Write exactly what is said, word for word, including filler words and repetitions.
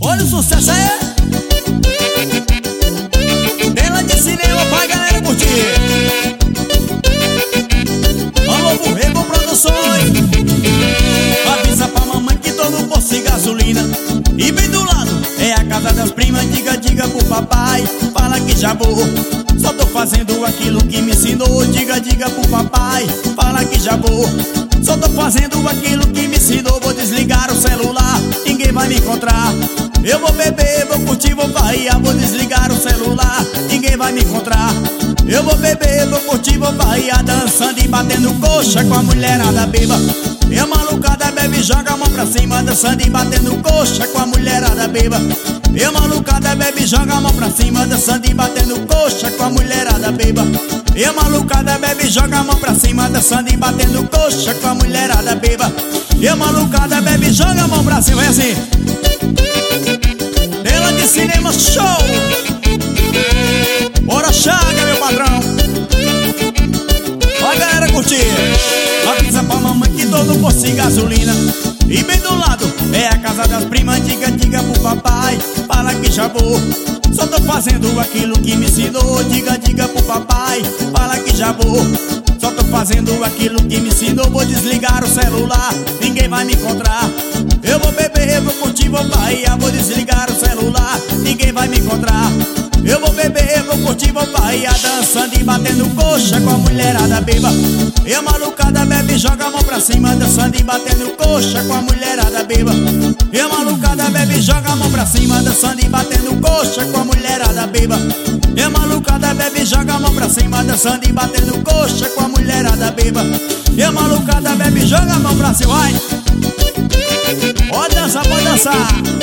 Olha o sucesso aí. Tela de cinema pra galera curtir. Alô, Borrego Produções. Avisa pra mamãe que tô no posto de gasolina. E bem do lado é a casa das primas. Diga, diga pro papai, fala que já vou. Só tô fazendo aquilo que me ensinou. Diga, diga pro papai, fala que já vou. Só tô fazendo aquilo que me ensinou. Vou desligar o celular, ninguém vai me encontrar. Eu vou beber, vou curtir, vou farrear. Vou desligar o celular, ninguém vai me encontrar. Eu vou beber, vou curtir, vou farrear. Dançando e batendo coxa com a mulherada beba. Eu malucada bebe, joga a mão pra cima. Dançando e batendo coxa com a mulherada beba. Eu malucada bebe, joga a mão pra cima. Dançando e batendo coxa com a mulherada beba. Eu malucada bebe, joga a mão pra cima. Dançando e batendo coxa com a mulherada beba. Eu malucada bebe, joga a mão pra cima. É assim. Tela de cinema show. Bora chaga, meu padrão. Ó a galera curtir. Avisa pra mamãe que tô no posto de gasolina. E bem do lado é a casa das primas. Diga, diga pro papai, fala que já vou. Só tô fazendo aquilo que me ensinou. Diga, diga pro papai, fala que já vou. Só tô fazendo aquilo que me ensinou. Vou desligar o celular, ninguém vai me encontrar. Eu vou beber, vou curtir, vou farrear. Vou desligar o celular, ninguém vai me encontrar. Eu vou beber, vou curtir, vou farrear. Dançando e batendo coxa com a mulherada beba. Eu malucada bebe, joga a mão pra cima. Dançando e batendo coxa com a mulherada beba. Eu malucada bebe, joga a mão pra cima. Dançando e batendo coxa com a mulherada beba. Eu malucada bebe, joga a mão pra cima. Dançando e batendo coxa com a mulherada beba. Eu malucada bebe, joga a mão pra cima. Vai! Pode dançar, pode dançar.